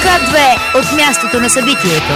К2 от мястото на събитието.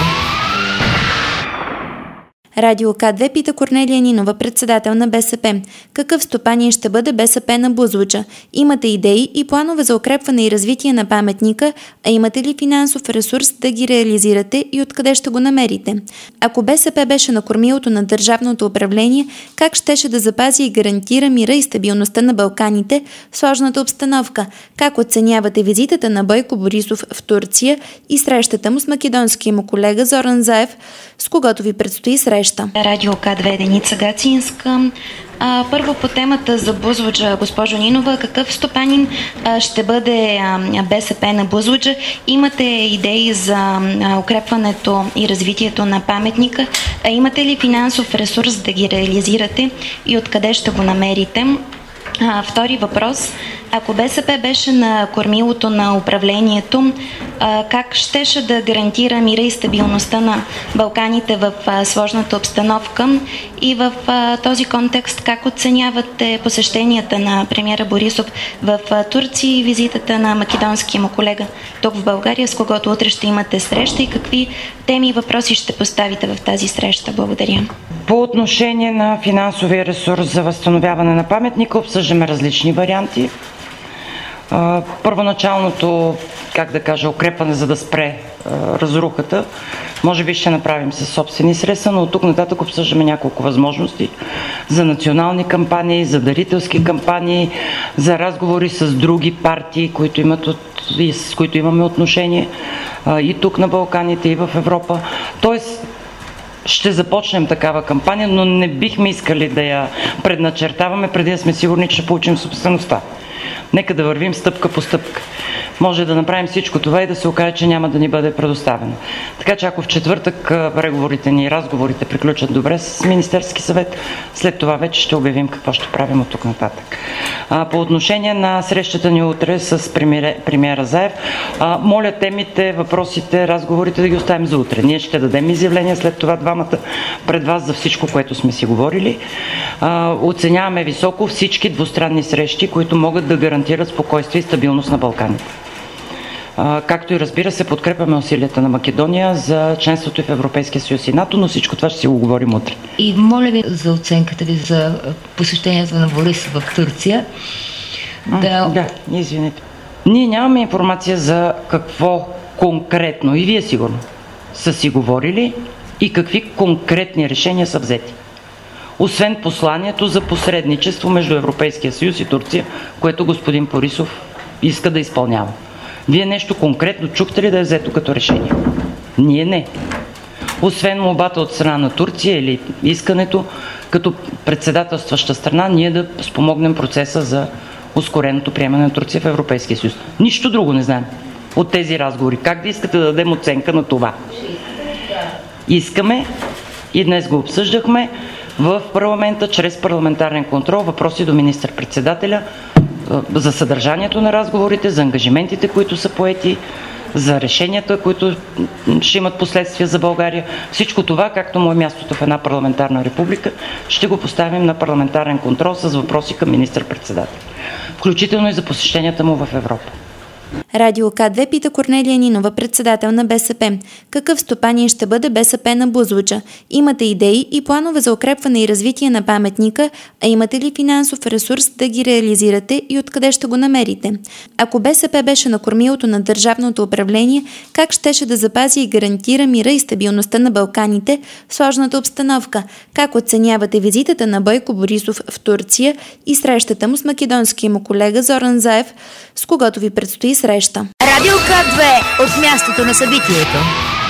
Радио К2 пита Корнелия Нинова, председател на БСП. Какъв стопанин ще бъде БСП на Бузлуджа? Имате идеи и планове за укрепване и развитие на паметника, а имате ли финансов ресурс да ги реализирате и откъде ще го намерите? Ако БСП беше на кормилото на държавното управление, как щеше да запази и гарантира мира и стабилността на Балканите в сложната обстановка? Как оценявате визитата на Бойко Борисов в Турция и срещата му с македонския му колега Зоран Заев, с когото ви предстои среща? Радио К2, Деница Гацинска. Първо по темата за Бузлуджа, госпожо Нинова, какъв стопанин ще бъде БСП на Бузлуджа? Имате идеи за укрепването и развитието на паметника, а имате ли финансов ресурс да ги реализирате и откъде ще го намерите? Втори въпрос. Ако БСП беше на кормилото на управлението, как щеше да гарантира мира и стабилността на Балканите в сложната обстановка? И в този контекст, как оценявате посещенията на премиера Борисов в Турция и визитата на македонския му колега тук в България, с когото утре ще имате среща, и какви теми и въпроси ще поставите в тази среща? Благодаря. По отношение на финансовия ресурс за възстановяване на паметника обсъждаме различни варианти. Първоначалното, укрепване, за да спре разрухата, може би ще направим със собствени средства, но от тук нататък обсъждаме няколко възможности за национални кампании, за дарителски кампании, за разговори с други партии, с които имаме отношение и тук на Балканите, и в Европа. Тоест, ще започнем такава кампания, но не бихме искали да я предначертаваме, преди да сме сигурни, че ще получим собствеността. Нека да вървим стъпка по стъпка. Може да направим всичко това и да се окаже, че няма да ни бъде предоставено. Така че ако в четвъртък преговорите ни и разговорите приключат добре с Министерски съвет, след това вече ще обявим какво ще правим от тук нататък. По отношение на срещата ни утре с премиера Заев, моля темите, въпросите, разговорите да ги оставим за утре. Ние ще дадем изявление след това двамата пред вас за всичко, което сме си говорили. Оценяваме високо всички двустранни срещи, които могат да гарантират спокойствие и стабилност на Балканите. Както и разбира се, подкрепяме усилията на Македония за членството в Европейския съюз и НАТО, но всичко това ще си го говорим утре. И моля ви за оценката ви за посещението на Борисов в Турция. Извинете. Ние нямаме информация за какво конкретно, и вие сигурно, са си говорили и какви конкретни решения са взети. Освен посланието за посредничество между Европейския съюз и Турция, което господин Борисов иска да изпълнява. Вие нещо конкретно чухте ли да е взето като решение? Ние не. Освен молбата от страна на Турция или искането, като председателстваща страна, ние да спомогнем процеса за ускореното приемане на Турция в Европейския съюз. Нищо друго не знаем от тези разговори. Как да искате да дадем оценка на това? Искаме, и днес го обсъждахме, в парламента, чрез парламентарен контрол, въпроси до министър-председателя за съдържанието на разговорите, за ангажиментите, които са поети, за решенията, които ще имат последствия за България. Всичко това, както му е мястото в една парламентарна република, ще го поставим на парламентарен контрол с въпроси към министър-председателя, включително и за посещенията му в Европа. Радио К2 пита Корнелия Нинова, председател на БСП. Какъв стопанин ще бъде БСП на Бузлуджа? Имате идеи и планове за укрепване и развитие на паметника, а имате ли финансов ресурс да ги реализирате и откъде ще го намерите? Ако БСП беше на кормилото на държавното управление, как щеше да запази и гарантира мира и стабилността на Балканите в сложната обстановка? Как оценявате визитата на Бойко Борисов в Турция и срещата му с македонския му колега Зоран Заев, с когото ви предстои среща? Радио К2 от мястото на събитието.